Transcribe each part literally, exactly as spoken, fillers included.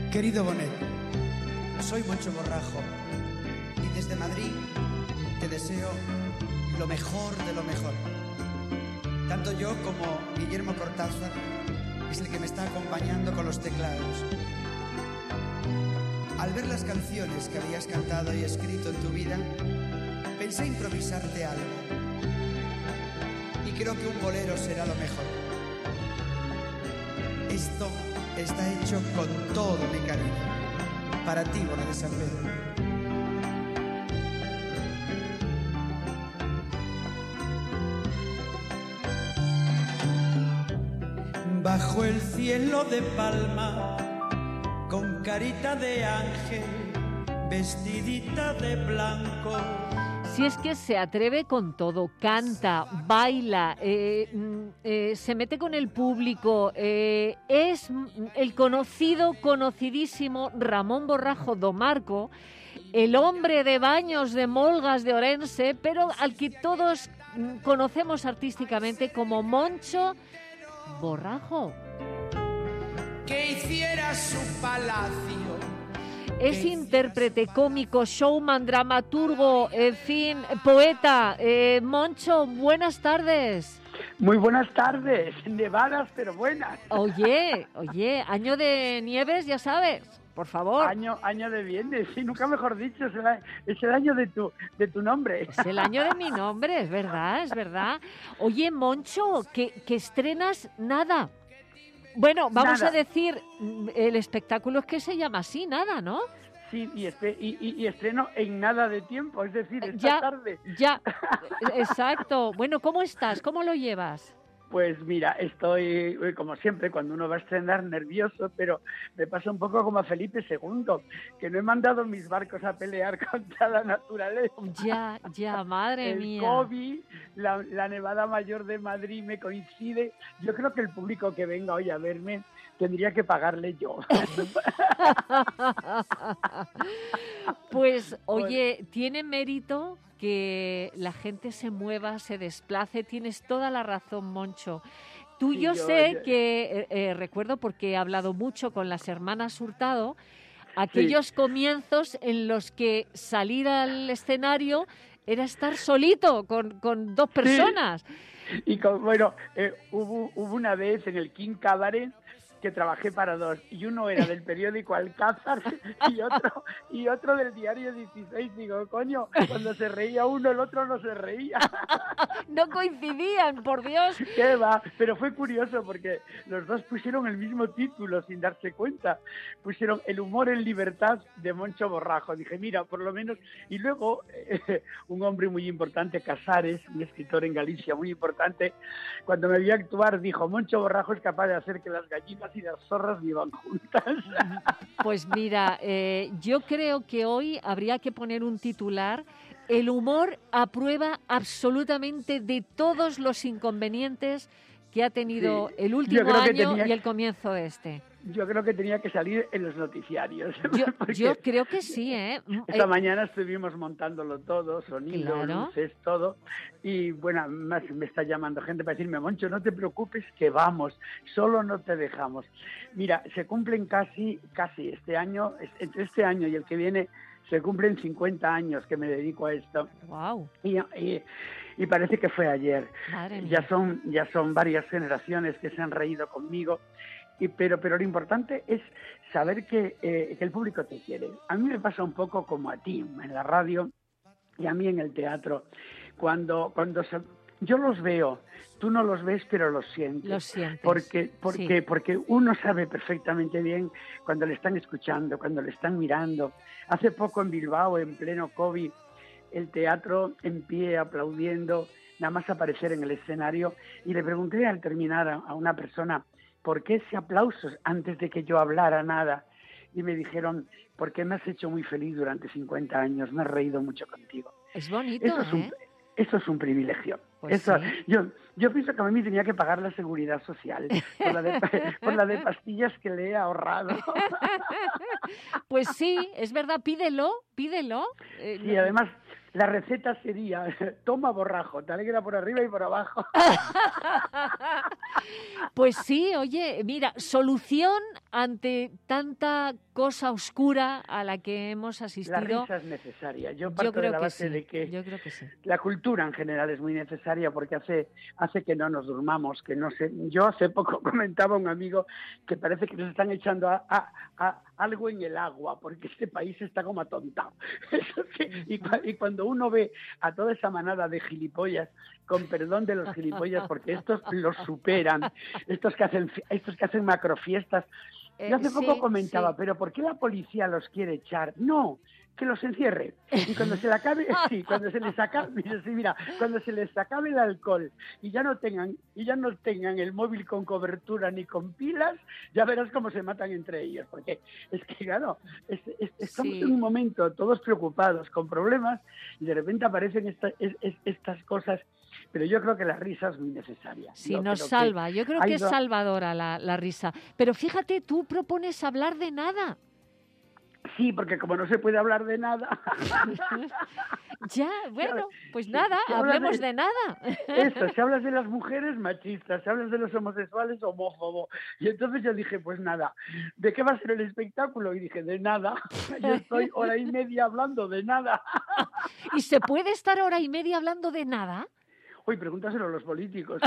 Querido Bonet, soy Moncho Borrajo y desde Madrid te deseo lo mejor de lo mejor. Tanto yo como Guillermo Cortázar es el que me está acompañando con los teclados. Al ver las canciones que habías cantado y escrito en tu vida, pensé improvisarte algo. Y creo que un bolero será lo mejor. Esto está hecho con todo mi cariño. Para ti, Bonet de San Pedro. Bajo el cielo de Palma, con carita de ángel, vestidita de blanco. Si es que se atreve con todo, canta, baila, eh, eh, se mete con el público, eh, es el conocido, conocidísimo Ramón Borrajo do Marco, el hombre de baños de Molgas de Orense, pero al que todos conocemos artísticamente como Moncho Borrajo. Que hiciera su palacio. Es intérprete, cómico, showman, dramaturgo, en fin, poeta. Eh, Moncho, buenas tardes. Muy buenas tardes, nevadas pero buenas. Oye, oye, año de nieves, ya sabes, por favor. Año, año de viernes, sí, nunca mejor dicho, es el, es el año de tu, de tu nombre. Es el año de mi nombre, es verdad, es verdad. Oye, Moncho, que, que estrenas nada. Bueno, vamos nada. a decir, el espectáculo es que se llama así, nada, ¿no? Sí, y, este, y, y, y estreno en nada de tiempo, es decir, esta ya, tarde. Ya, exacto. Bueno, ¿cómo estás? ¿Cómo lo llevas? Pues mira, estoy, como siempre, cuando uno va a estrenar, nervioso, pero me pasa un poco como a Felipe segundo, que no he mandado mis barcos a pelear contra la naturaleza. Ya, ya, madre el mía. El COVID, la, la Nevada Mayor de Madrid me coincide. Yo creo que el público que venga hoy a verme tendría que pagarle yo. Pues, oye, tiene mérito que la gente se mueva, se desplace. Tienes toda la razón, Moncho. Tú, sí, yo, yo sé yo... que, eh, eh, recuerdo porque he hablado mucho con las hermanas Hurtado, aquellos sí. comienzos en los que salir al escenario era estar solito con, con dos personas. Sí. Y con, bueno, eh, hubo, hubo una vez en el King Cabaret que trabajé para dos, y uno era del periódico Alcázar y otro y otro del diario dieciséis. Digo, coño, cuando se reía uno, el otro no se reía. No coincidían, por Dios. ¿Qué va? Pero fue curioso porque los dos pusieron el mismo título sin darse cuenta. Pusieron El humor en libertad de Moncho Borrajo. Dije, mira, por lo menos... Y luego, eh, un hombre muy importante, Casares, un escritor en Galicia muy importante, cuando me vio actuar, dijo, Moncho Borrajo es capaz de hacer que las gallinas y las zorras vivan juntas. Pues mira, eh, yo creo que hoy habría que poner un titular: el humor aprueba absolutamente de todos los inconvenientes que ha tenido sí, el último año tenía, y el comienzo de este. Yo creo que tenía que salir en los noticiarios. Yo, yo creo que sí, ¿eh? Esta eh, mañana estuvimos montándolo todo, sonido, claro. luces, todo. Y bueno, más me está llamando gente para decirme, Moncho, no te preocupes que vamos, solo no te dejamos. Mira, se cumplen casi, casi este año, entre este año y el que viene, se cumplen cincuenta años que me dedico a esto. Wow. Y, y, y parece que fue ayer. Madre mía. Ya son, ya son varias generaciones que se han reído conmigo. Y, pero, pero lo importante es saber que, eh, que el público te quiere. A mí me pasa un poco como a ti en la radio y a mí en el teatro. Cuando, cuando se, yo los veo, tú no los ves, pero los sientes. Los sientes. Porque, porque, sí. porque uno sabe perfectamente bien cuando le están escuchando, cuando le están mirando. Hace poco en Bilbao, en pleno COVID, el teatro en pie, aplaudiendo, nada más aparecer en el escenario. Y le pregunté al terminar a, a una persona, ¿por qué ese aplauso antes de que yo hablara nada? Y me dijeron, porque me has hecho muy feliz durante cincuenta años, me he reído mucho contigo. Es bonito, eso es un, ¿eh? Eso es un privilegio. Pues eso, sí. yo, yo pienso que a mí tenía que pagar la seguridad social por la de, por la de pastillas que le he ahorrado. Pues sí, es verdad, pídelo, pídelo. Eh, sí, no... además... La receta sería, toma Borrajo, te alegra por arriba y por abajo. Pues sí, oye, mira, solución ante tanta cosa oscura a la que hemos asistido. La risa es necesaria. Yo parto yo creo de la que base sí, de que yo creo que sí. la cultura en general es muy necesaria porque hace hace que no nos durmamos, que no sé. Yo hace poco comentaba a un amigo que parece que nos están echando a, a, a algo en el agua porque este país está como atontado. Eso sí, y, y cuando uno ve a toda esa manada de gilipollas, con perdón de los gilipollas, porque estos los superan, estos que hacen estos que hacen macrofiestas. Yo hace Eh, poco sí, comentaba, sí. pero ¿por qué la policía los quiere echar? No, que los encierre. Y cuando se le acabe, sí, cuando se les acabe, mira, sí, mira, cuando se les acabe el alcohol y ya no tengan, y ya no tengan el móvil con cobertura ni con pilas, ya verás cómo se matan entre ellos. Porque es que, claro, es, es, estamos Sí. en un momento todos preocupados, con problemas, y de repente aparecen esta, es, es, estas cosas. Pero yo creo que la risa es muy necesaria. Sí, Yo nos creo salva. que Yo creo ha que es ido- salvadora la, la risa. Pero fíjate, tú propones hablar de nada. Sí, porque como no se puede hablar de nada. Ya, bueno, pues si, nada, si hablas hablemos de, de nada. Eso, si hablas de las mujeres, machistas, si hablas de los homosexuales, homófobo. Y entonces yo dije, pues nada, ¿de qué va a ser el espectáculo? Y dije, de nada. Yo estoy hora y media hablando de nada. ¿Y se puede estar hora y media hablando de nada? Uy, pregúntaselo a los políticos.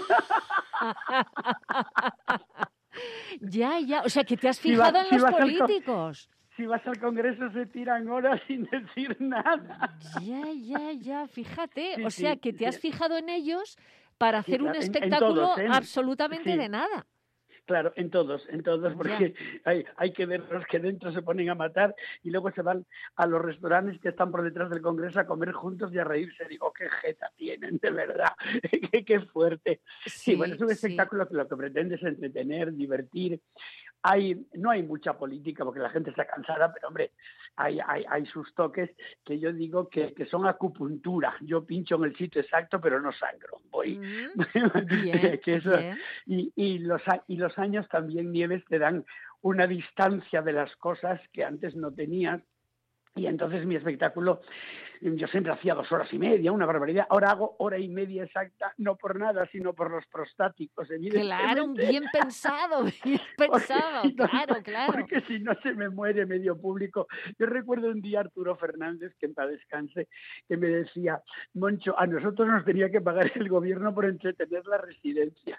Ya, ya. O sea, que te has Si vas- fijado en si los vas al co- políticos. Si vas al Congreso se tiran horas sin decir nada. Ya, ya, ya. Fíjate. Sí, O sea, sí, que te has sí. fijado en ellos para Sí, hacer un claro, en, en espectáculo todos, ¿eh? absolutamente Sí. de nada. Claro, en todos, en todos, Ya. porque hay, hay que ver los que dentro se ponen a matar y luego se van a los restaurantes que están por detrás del Congreso a comer juntos y a reírse. Digo, qué jeta tienen, de verdad, qué, qué fuerte. Sí, bueno, es un sí. espectáculo que lo que pretende es entretener, divertir. Hay, no hay mucha política porque la gente está cansada, pero hombre, hay, hay, hay sus toques que yo digo que, que son acupuntura. Yo pincho en el sitio exacto, pero no sangro. Voy. Mm, bien, que eso, bien. y, y, los, y los años también, Nieves, te dan una distancia de las cosas que antes no tenías. Y entonces mi espectáculo, yo siempre hacía dos horas y media, una barbaridad. Ahora hago hora y media exacta, no por nada, sino por los prostáticos, evidentemente. Claro, bien pensado, bien pensado, Porque si no, claro, claro. Porque si no se me muere medio público. Yo recuerdo un día a Arturo Fernández, que en paz descanse, que me decía, Moncho, a nosotros nos tenía que pagar el gobierno por entretener la residencia.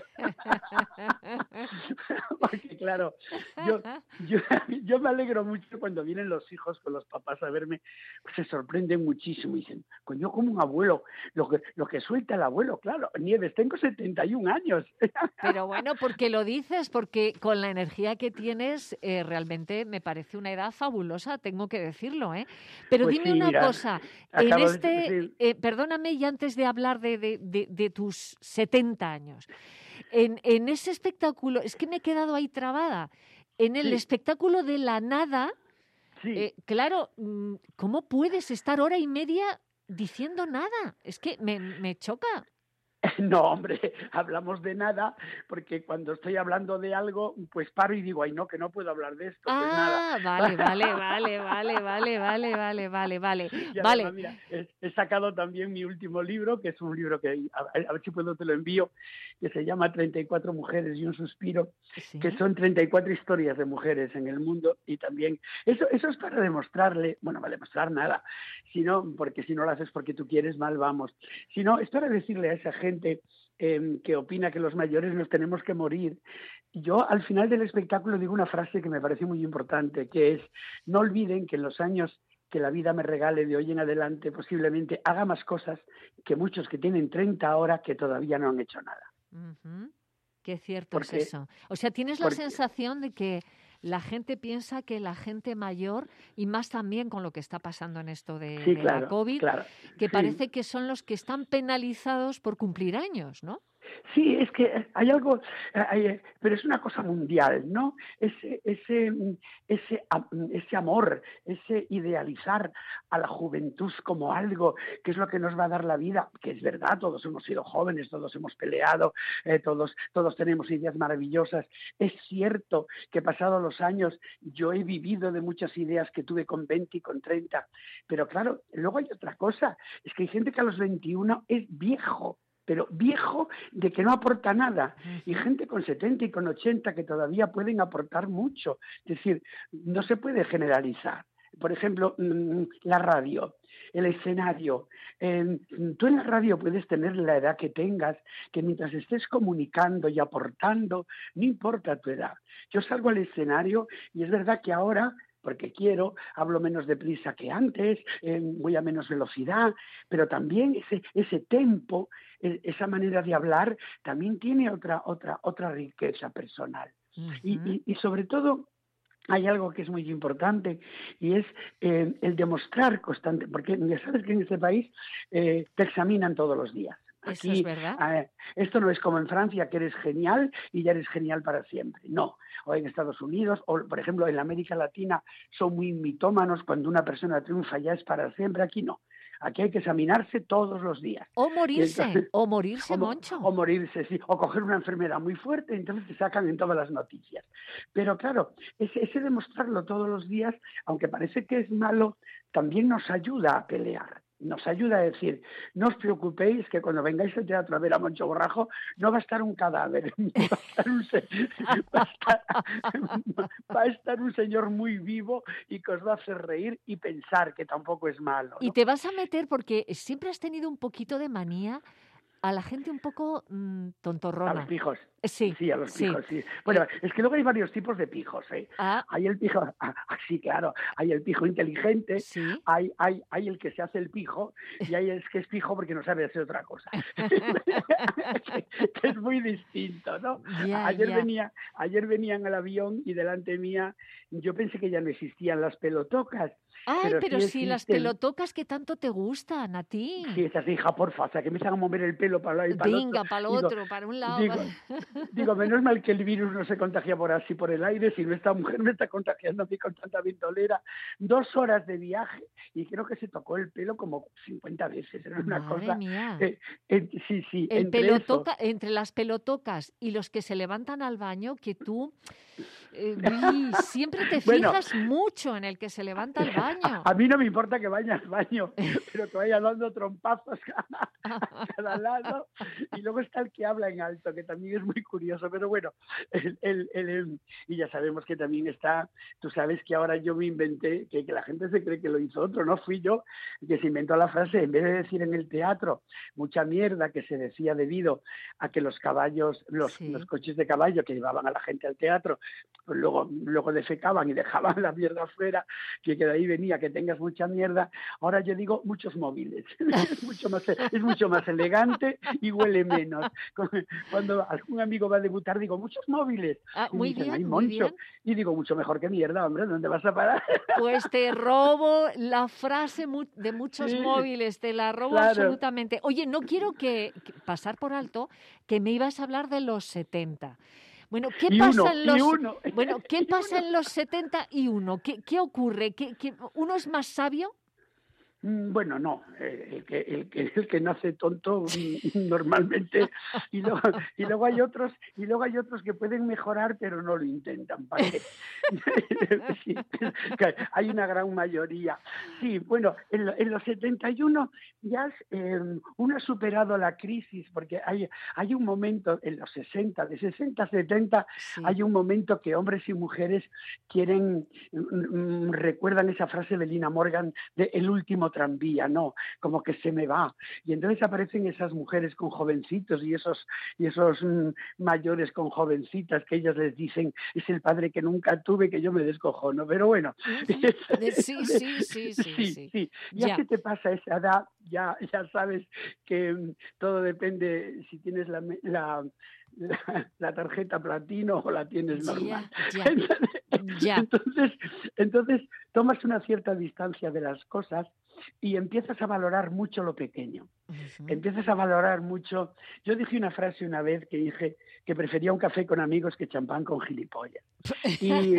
Porque claro, yo, yo, yo me alegro mucho cuando vienen los hijos con los papás a verme, pues se sorprenden muchísimo y dicen, coño, como un abuelo, lo que, lo que suelta el abuelo, claro, Nieves, tengo setenta y un años. Pero bueno, porque lo dices, porque con la energía que tienes, eh, realmente me parece una edad fabulosa, tengo que decirlo, ¿eh? Pero Pues dime sí, una mira, cosa, en acabo de este, decir, eh, perdóname, y antes de hablar de, de, de, de tus setenta años, en, en ese espectáculo, es que me he quedado ahí trabada, en el Sí. espectáculo de la nada, sí. eh, claro, mm, ¿cómo puedes estar hora y media diciendo nada? Es que me, me choca. No, hombre, hablamos de nada, porque cuando estoy hablando de algo, pues paro y digo, ay, no, que no puedo hablar de esto, pues nada. Ah, vale, vale, vale, vale, vale, vale, vale, vale, vale, Y además, vale. mira, he, he sacado también mi último libro, que es un libro que, a, a ver si puedo te lo envío, que se llama treinta y cuatro mujeres y un suspiro, Sí. que son treinta y cuatro historias de mujeres en el mundo, y también, eso, eso es para demostrarle, bueno, para demostrar nada, sino, porque si no lo haces porque tú quieres, mal vamos, sino es para decirle a esa gente eh, que opina que los mayores nos tenemos que morir. Yo al final del espectáculo digo una frase que me parece muy importante, que es, no olviden que en los años que la vida me regale de hoy en adelante, posiblemente haga más cosas que muchos que tienen treinta ahora que todavía no han hecho nada. Uh-huh. Qué cierto Porque, es eso. O sea, tienes la porque, sensación de que la gente piensa que la gente mayor, y más también con lo que está pasando en esto de, sí, de claro, la COVID, claro, que sí. parece que son los que están penalizados por cumplir años, ¿no? Sí, es que hay algo, hay, pero es una cosa mundial, ¿no? Ese, ese, ese, ese amor, ese idealizar a la juventud como algo que es lo que nos va a dar la vida, que es verdad, todos hemos sido jóvenes, todos hemos peleado, eh, todos, todos tenemos ideas maravillosas. Es cierto que pasados los años yo he vivido de muchas ideas que tuve con veinte y con treinta, pero claro, luego hay otra cosa, es que hay gente que a los veintiuno es viejo. pero viejo de que no aporta nada, y gente con setenta y con ochenta que todavía pueden aportar mucho. Es decir, no se puede generalizar. Por ejemplo, la radio, el escenario. Eh, tú en la radio puedes tener la edad que tengas, que mientras estés comunicando y aportando, no importa tu edad. Yo salgo al escenario y es verdad que ahora, porque quiero, hablo menos deprisa que antes, eh, voy a menos velocidad, pero también ese, ese tempo, eh, esa manera de hablar, también tiene otra, otra, otra riqueza personal. Uh-huh. y, y, y sobre todo, hay algo que es muy importante y es eh, el demostrar constante, porque ya sabes que en este país eh, te examinan todos los días. Aquí, Eso es verdad. Eh, esto no es como en Francia, que eres genial y ya eres genial para siempre. No. O en Estados Unidos, o por ejemplo en la América Latina, son muy mitómanos. Cuando una persona triunfa ya es para siempre. Aquí no. Aquí hay que examinarse todos los días. O morirse, entonces, o morirse, o, Moncho. O morirse, sí. O coger una enfermedad muy fuerte, entonces te sacan en todas las noticias. Pero claro, ese, ese demostrarlo todos los días, aunque parece que es malo, también nos ayuda a pelear. Nos ayuda a decir, no os preocupéis que cuando vengáis al teatro a ver a Moncho Borrajo no va a estar un cadáver, va a estar un, se- va a estar, va a estar un señor muy vivo y que os va a hacer reír y pensar que tampoco es malo, ¿no? Y te vas a meter porque siempre has tenido un poquito de manía a la gente un poco mmm, tontorrona. A los pijos. Sí, sí, a los sí. pijos, sí. Bueno, eh, es que luego hay varios tipos de pijos, ¿eh? Ah. Hay el pijo, ah, sí, claro, hay el pijo inteligente, ¿Sí? hay, hay, hay el que se hace el pijo y hay el que es pijo porque no sabe hacer otra cosa. que, que es muy distinto, ¿no? Ya, ayer ya. venía, ayer venían al avión y delante mía, yo pensé que ya no existían las pelotocas. Ay, pero, pero sí si existen. Las pelotocas que tanto te gustan a ti. Sí, esas hija, porfa, o sea, que empiezan a mover el pelo para un lado y para el otro. Venga, para el digo, otro, para un lado. Digo, digo, menos mal que el virus no se contagia por así por el aire, si no esta mujer me está contagiando a mí con tanta ventolera. Dos horas de viaje y creo que se tocó el pelo como cincuenta veces. Era una Madre cosa. mía. Eh, eh, sí, sí. El entre, pelotoca, eso, entre las pelotocas y los que se levantan al baño, que tú eh, siempre te fijas bueno, mucho en el que se levanta al baño. A, a mí no me importa que vaya al baño, pero que vaya dando trompazos a, a cada lado. Y luego está el que habla en alto, que también es muy curioso, pero bueno, el, el, el, el, y ya sabemos que también está, tú sabes que ahora yo me inventé, que, que la gente se cree que lo hizo otro, no fui yo, que se inventó la frase, en vez de decir en el teatro mucha mierda que se decía debido a que los caballos, los, sí. los coches de caballo que llevaban a la gente al teatro, pues luego, luego defecaban y dejaban la mierda afuera, que de ahí venía que tengas mucha mierda, ahora yo digo muchos móviles, es, mucho más, es mucho más elegante y huele menos. Cuando algún amigo va a debutar digo, muchos móviles, ah, y muy dicen, bien, ay, muy Moncho, bien. Y digo, mucho mejor que mierda, hombre, ¿dónde vas a parar? Pues te robo la frase de muchos sí, móviles, te la robo claro. absolutamente. Oye, no quiero que, que pasar por alto que me ibas a hablar de los setenta. Bueno, ¿qué y pasa uno, en los y uno. Bueno, ¿qué y pasa uno. en los setenta y uno? ¿Qué, qué ocurre? ¿Qué, qué, ¿Uno es más sabio? Bueno, no, el que, el que, el que nace tonto normalmente y luego, y luego hay otros y luego hay otros que pueden mejorar pero no lo intentan. ¿Para qué? Sí, hay una gran mayoría. Sí, bueno, en, en los setenta y uno ya eh, uno ha superado la crisis porque hay, hay un momento en los sesenta, de sesenta a setenta, sí. Hay un momento que hombres y mujeres quieren, mm, recuerdan esa frase de Lina Morgan de el último tranvía, no, como que se me va. Y entonces aparecen esas mujeres con jovencitos y esos, y esos mmm, mayores con jovencitas que ellas les dicen, es el padre que nunca tuve, que yo me descojono. Pero bueno. Sí, sí, sí, sí. sí, sí. sí. Ya, ya que te pasa esa edad, ya, ya sabes que um, todo depende si tienes la... la La, la tarjeta platino o la tienes normal. Ya, ya, ya. Entonces, entonces tomas una cierta distancia de las cosas y empiezas a valorar mucho lo pequeño. Uh-huh. Empiezas a valorar mucho. Yo dije una frase una vez que dije que prefería un café con amigos que champán con gilipollas. Y...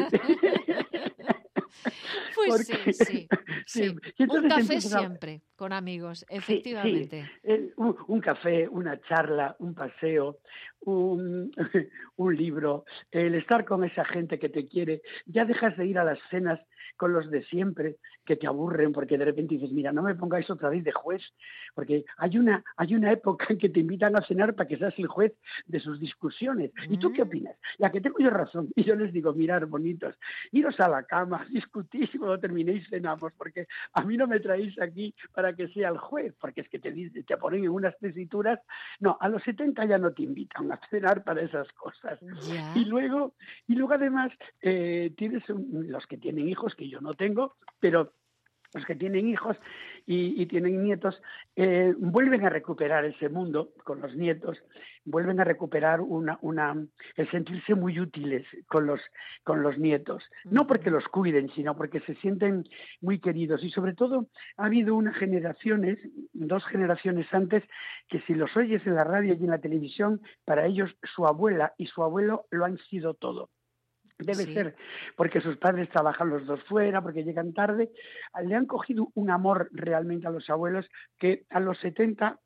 Pues Porque, sí, sí, sí. sí. Un café a... siempre, con amigos, efectivamente. Sí, sí. Un, un café, una charla, un paseo, un, un libro, el estar con esa gente que te quiere, ya dejas de ir a las cenas con los de siempre que te aburren porque de repente dices, mira, no me pongáis otra vez de juez, porque hay una hay una época en que te invitan a cenar para que seas el juez de sus discusiones. ¿Y tú qué opinas? Ya que tengo yo razón. Y yo les digo, mirad, bonitos, iros a la cama, discutís y cuando terminéis cenamos, porque a mí no me traéis aquí para que sea el juez, porque es que te, te ponen en unas tesituras. No, a los setenta ya no te invitan a cenar para esas cosas. Ya. Y luego, y luego además, eh, tienes un, los que tienen hijos, que yo no tengo, pero los que tienen hijos y, y tienen nietos, eh, vuelven a recuperar ese mundo con los nietos, vuelven a recuperar una, una, el sentirse muy útiles con los, con los nietos, no porque los cuiden, sino porque se sienten muy queridos. Y sobre todo ha habido unas generaciones, dos generaciones antes, que si los oyes en la radio y en la televisión, para ellos su abuela y su abuelo lo han sido todo. Debe sí. ser porque sus padres trabajan los dos fuera, porque llegan tarde. Le han cogido un amor realmente a los abuelos que a los setenta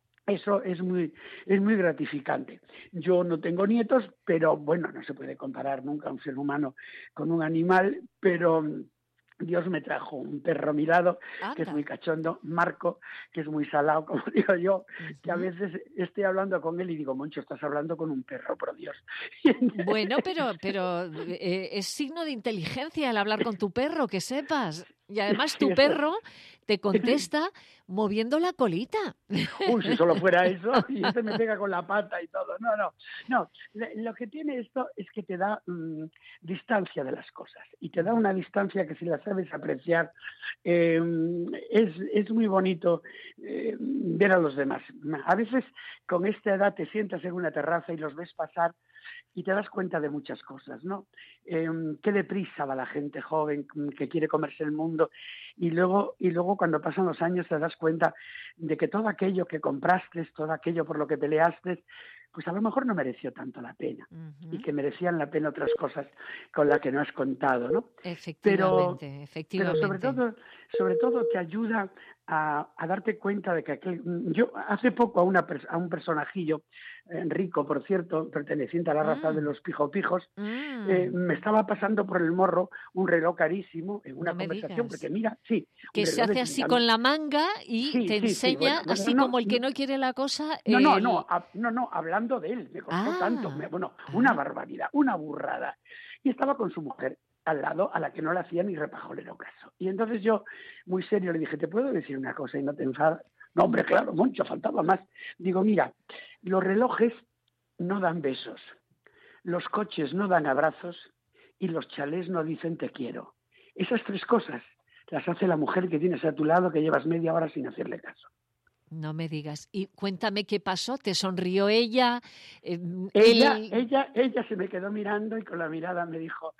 eso es muy es muy gratificante. Yo no tengo nietos, pero bueno, no se puede comparar nunca un ser humano con un animal, pero Dios me trajo un perro a mi lado, Anda. que es muy cachondo, Marco, que es muy salado, como digo yo, uh-huh. que a veces estoy hablando con él y digo, Moncho, estás hablando con un perro, por Dios. Bueno, pero, pero eh, es signo de inteligencia el hablar con tu perro, que sepas. Y además tu perro te contesta moviendo la colita. Uy, si solo fuera eso, y este me pega con la pata y todo. No, no, no. Lo que tiene esto es que te da mmm, distancia de las cosas. Y te da una distancia que si la sabes apreciar, eh, es, es muy bonito eh, ver a los demás. A veces con esta edad te sientas en una terraza y los ves pasar y te das cuenta de muchas cosas, ¿no? Eh, qué deprisa va la gente joven que quiere comerse el mundo y luego, y luego cuando pasan los años te das cuenta de que todo aquello que compraste, todo aquello por lo que peleaste, pues a lo mejor no mereció tanto la pena uh-huh. y que merecían la pena otras cosas con las que no has contado, ¿no? Efectivamente, pero, efectivamente. Pero sobre todo, sobre todo te ayuda a, a darte cuenta de que aquel... Yo hace poco a, una, a un personajillo, eh, rico, por cierto, perteneciente a la raza mm. de los pijopijos, mm. eh, me estaba pasando por el morro un reloj carísimo en una no conversación, porque mira, sí. Que se hace así con la manga y sí, te sí, enseña, sí, bueno, así no, como el que no, no quiere la cosa... No, el... no, no, a, no, no, hablando de él, me costó ah. tanto, me, bueno, una barbaridad, una burrada. Y estaba con su mujer al lado, a la que no le hacía ni repajolero caso. Y entonces yo, muy serio, le dije, ¿te puedo decir una cosa y no te enfadas? No, hombre, claro, Moncho, faltaba más. Digo, mira, los relojes no dan besos, los coches no dan abrazos y los chalés no dicen te quiero. Esas tres cosas las hace la mujer que tienes a tu lado, que llevas media hora sin hacerle caso. No me digas. Y cuéntame qué pasó. ¿Te sonrió ella? Eh, ella, él... ella, ella se me quedó mirando y con la mirada me dijo,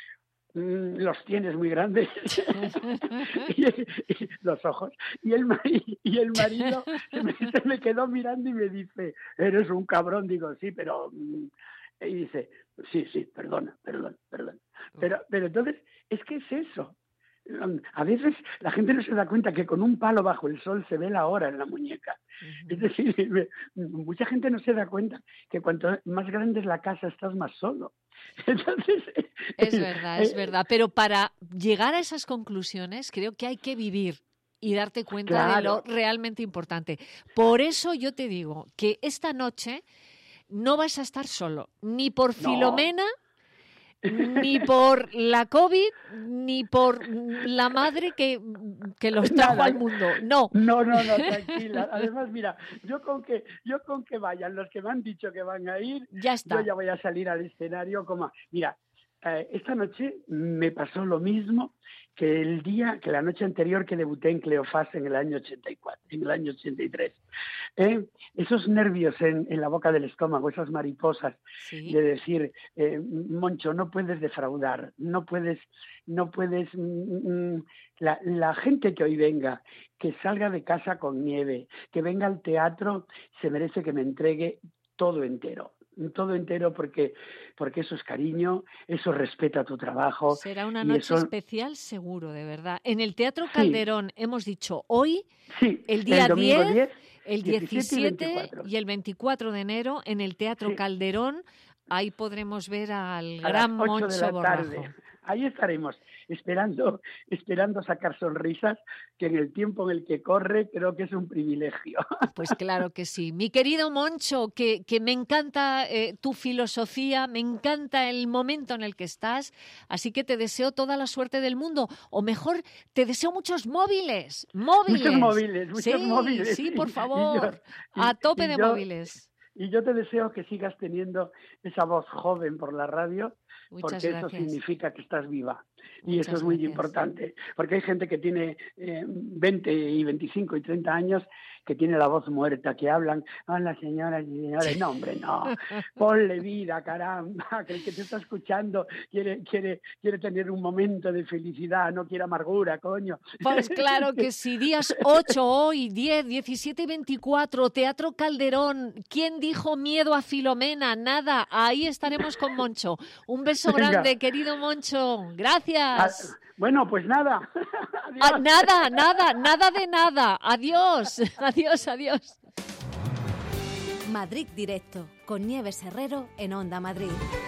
mm, los tienes muy grandes. y, y, los ojos. Y el, y el marido se me, se me quedó mirando y me dice, eres un cabrón. Digo, sí, pero... Y dice, sí, sí, perdona, perdón, perdón. Pero, pero entonces, es que es eso. A veces la gente no se da cuenta que con un palo bajo el sol se ve la hora en la muñeca. Uh-huh. Es decir, mucha gente no se da cuenta que cuanto más grande es la casa estás más solo. Entonces, es verdad, es verdad. Pero para llegar a esas conclusiones creo que hay que vivir y darte cuenta claro. de lo realmente importante. Por eso yo te digo que esta noche no vas a estar solo, ni por Filomena, no. ni por la COVID, ni por la madre que, que los trajo Nada. al mundo. No. No, no, no, tranquila. Además, mira, yo con que yo con que vayan los que me han dicho que van a ir, ya está. Yo ya voy a salir al escenario como... Mira, eh, esta noche me pasó lo mismo que el día, que la noche anterior que debuté en Cleofás en el año ochenta y cuatro, en el año ochenta y tres. Eh, esos nervios en, en la boca del estómago, esas mariposas ¿Sí? de decir, eh, Moncho, no puedes defraudar, no puedes, no puedes, mm, la, la gente que hoy venga, que salga de casa con nieve, que venga al teatro, se merece que me entregue todo entero. todo entero porque porque eso es cariño, eso respeta tu trabajo. Será una noche eso... especial seguro, de verdad. En el Teatro Calderón sí. hemos dicho hoy, sí, el día el diez, diez El diecisiete y el veinticuatro de enero en el Teatro sí. Calderón. Ahí podremos ver al a gran las ocho Moncho de la Borrajo. Tarde. Ahí estaremos, esperando, esperando sacar sonrisas, que en el tiempo en el que corre creo que es un privilegio. Pues claro que sí. Mi querido Moncho, que, que me encanta eh, tu filosofía, me encanta el momento en el que estás, así que te deseo toda la suerte del mundo, o mejor, te deseo muchos móviles, móviles. Muchos móviles, muchos sí, móviles. Sí, por favor, y yo, y, a tope y de yo, móviles. Y yo te deseo que sigas teniendo esa voz joven por la radio, Muchas porque gracias. eso significa que estás viva. Y Muchas eso es muy gracias. importante, porque hay gente que tiene eh, veinte y veinticinco y treinta años que tiene la voz muerta, que hablan, hola señoras y señores, no hombre, no, ponle vida, caramba, que el que te está escuchando quiere, quiere, quiere tener un momento de felicidad, no quiere amargura, coño. Pues claro que sí, días ocho hoy, diez, diecisiete y veinticuatro, Teatro Calderón, ¿quién dijo miedo a Filomena? Nada, ahí estaremos con Moncho. Un beso Venga. grande, querido Moncho, gracias. Ah, bueno, pues nada. Ah, nada, nada, nada de nada. Adiós, adiós, adiós. Madrid Directo, con Nieves Herrero en Onda Madrid.